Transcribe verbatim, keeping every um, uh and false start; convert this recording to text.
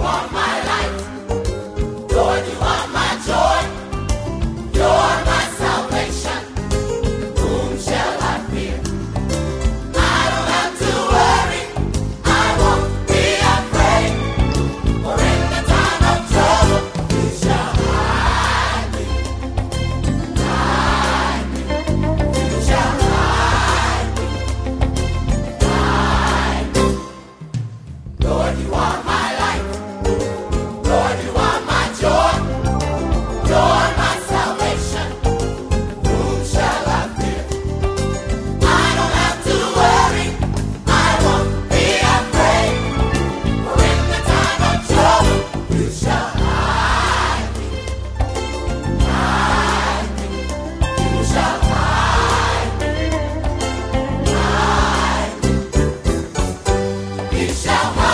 are my light. Lord, you are my joy. You're my salvation. Whom shall I fear? I don't have to worry. I won't be afraid. For in the time of trouble, you shall hide me. Hide me. You shall hide me. Hide me. Lord, you are my light. Lord, you are my joy. You're my salvation. Whom shall I fear? I don't have to worry. I won't be afraid. For in the time of trouble, you shall hide me. Hide me. You shall hide me. Hide me. You shall hide me.